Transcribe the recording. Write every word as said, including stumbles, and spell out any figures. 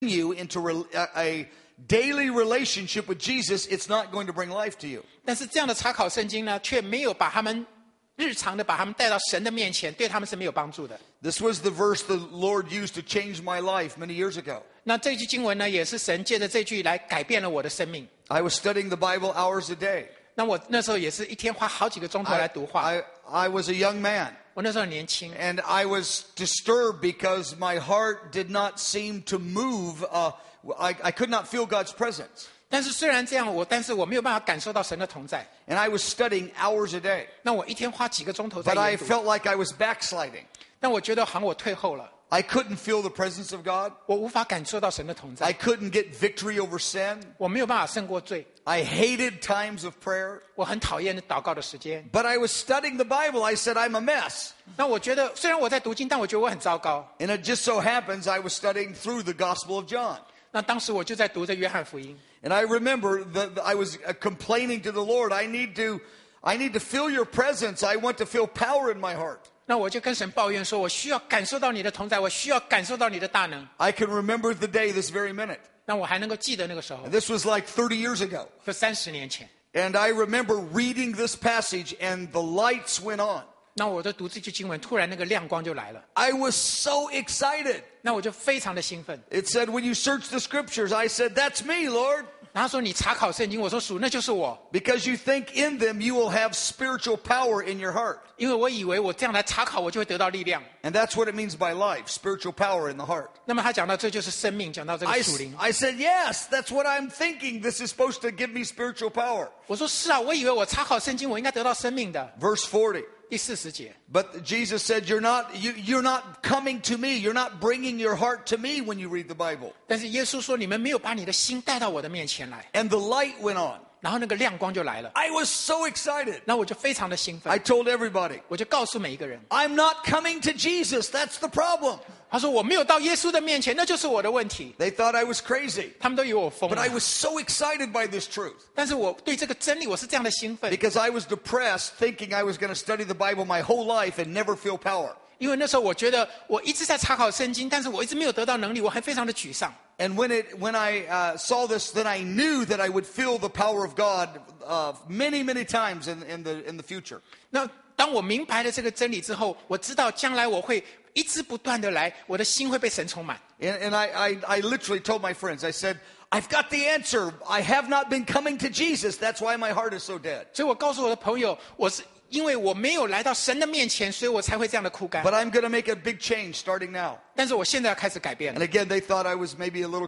you into a daily relationship with Jesus, it's not going to bring life to you. 但是这样的查考圣经呢，却没有把他们日常的把他们带到神的面前，对他们是没有帮助的。 This was the verse the Lord used to change my life many years ago. 那这句经文呢，也是神借着这句来改变了我的生命。 I was studying the Bible hours a day. 那我那时候也是一天花好几个钟头来读话。 I, I, I was a young man. 我那时候很年轻。 And I was disturbed because my heart did not seem to move. Uh, I, I could not feel God's presence. 但是虽然这样，我但是我没有办法感受到神的同在。 And I was studying hours a day. 那我一天花几个钟头在 But I 研读。 felt like I was backsliding. 但我觉得好像我退后了。 I couldn't feel the presence of God. 我无法感受到神的同在。 I couldn't get victory over sin. 我没有办法胜过罪。 I hated times of prayer. 我很讨厌祷告的时间。 But I was studying the Bible. I said, I'm a mess. 那我觉得，虽然我在读经，但我觉得我很糟糕。 And it just so happens I was studying through the Gospel of John. 那当时我就在读着约翰福音。 And I remember that I was complaining to the Lord, I need to, I need to feel your presence. I want to feel power in my heart. 那我就跟神抱怨说，我需要感受到你的同在，我需要感受到你的大能。 I can remember the day this very minute. 那我还能够记得那个时候， This was like thirty years ago. 就三十年前。 And I remember reading this passage and the lights went on. 那我在读这句经文，突然那个亮光就来了。 I was so excited. 那我就非常的兴奋。 It said, when you search the scriptures, I said, that's me, Lord. 然后说你查考圣经，我说主，那就是我。 Because you think in them you will have spiritual power in your heart. 因为我以为我这样来查考，我就会得到力量。 And that's what it means by life, spiritual power in the heart. 那么他讲到这就是生命，讲到这个 I, 属灵。 I said, yes, that's what I'm thinking. This is supposed to give me spiritual power. 我说是啊，我以为我查考圣经，我应该得到生命的。 Verse forty. 第四十节。 But Jesus said, you're not, you, you're not coming to me. You're not bringing your heart to me when you read the Bible. 但是耶稣说，你们没有把你的心带到我的面前来。 And the light went on. 然后那个亮光就来了。 I was so excited. 那我就非常的兴 I 奋， told everybody, 我就告诉每一个人， I'm not coming to Jesus. That's the problem. 他说我没有到耶稣的面前，那就是我的问题。 They thought I was crazy. 他们都以为我疯 But I 了， was so excited by this truth. 但是我对这个真理我是这样的兴奋， Because I was depressed thinking I was going to study the Bible my whole life and never feel power. 因为那时候我觉得我一直在查考圣经，但是我一直没有得到能力，我还非常的沮丧。 And when it when I uh, saw this, then I knew that I would feel the power of God uh, many, many times in, in the in the future. 那当我明白了这个真理之后，我知道将来我会一直不断的来，我的心会被神充满。 And, and I, I, I literally told my friends, I said, I've got the answer. I have not been coming to Jesus. That's why my heart is so dead. 所以我告诉我的朋友，我是因为我没有来到神的面前，所以我才会这样的枯干。 But I'm going to make a big change starting now. 但是我现在要开始改变 And 了。 again, they thought I was maybe a little